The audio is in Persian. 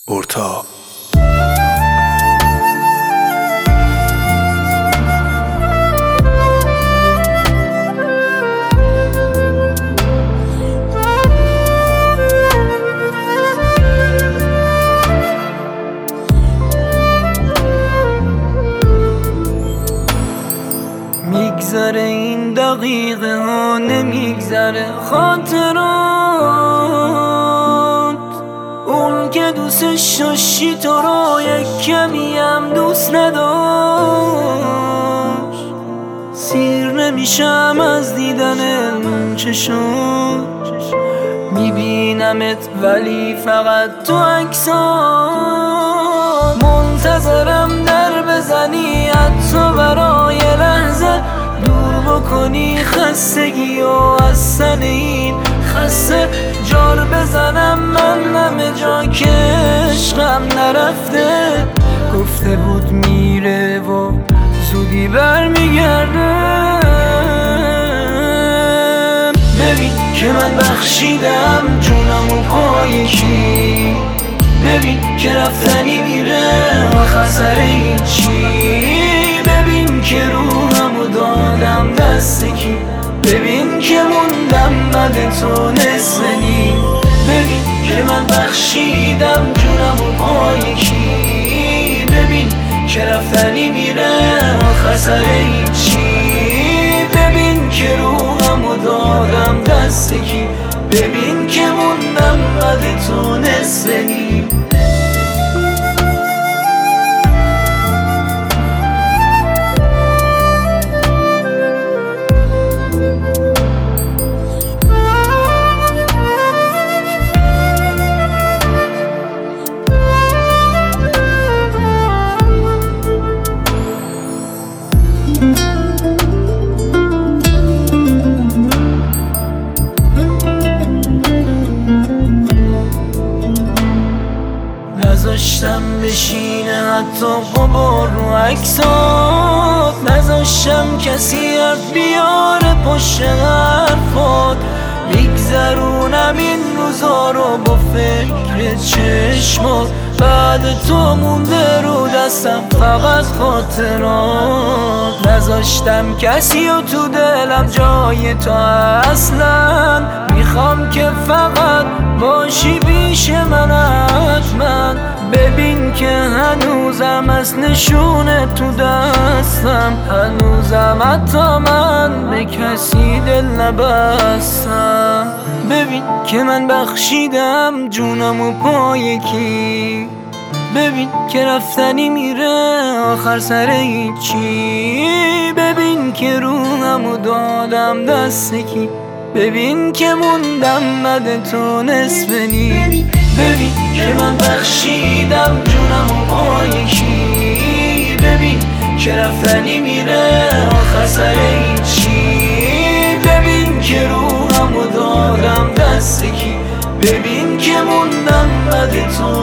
اورتا میگذره این دقیقه ها نمیگذره خاطرات اون که دوستش داشتی تو رو یک کمی هم دوست نداشت. سیر نمیشم از دیدن اون چشم، میبینمت ولی فقط تو عکسات. منتظرم در بزنی حتی برای لحظه دور بکنی خستگی و از سن این خسته جار بزنم من همه جا که عشقم نرفته. گفته بود میره و زودی برمیگرده. ببین که من بخشیدم جونم و پای کی، ببین که رفتنی میره آخر سر هیچی. ببین که روحمو دادم دست کی، ببین که موندم بعد تو نصف نیم. ببین که من بخشیدم جونم و پای کی، ببین که رفتنی میره آخر سر هیچی. ببین که روحمو دادم دست کی، ببین که موندم بعد تو نصف نیم. نذاشتم بشینه حتی غبار رو عکسات، نذاشتم کسی حرف بیاره پشت حرفات. میگذرونم این روزا رو با فکر چشمات، بعد تو مونده رو دستم فقط خاطرات. نذاشتم کسی رو تو دلم جای تو اصلا، میخوام که فقط باشی پیش من حتما. ببین که هنوزم از نشونه تو دستم، هنوزم حتی من به کسی دل نبستم. ببین که من بخشیدم جونم و پای کی، ببین که رفتنی میره آخر سر هیچی. ببین که روحمو دادم دست کی، ببین که موندم بعد تو نصف نیم. ببین که من بخشیدم جونم و پای کی، ببین که رفتنی میره آخر سر هیچی. ببین که روحمو دادم دست کی، ببین که موندم بعد تو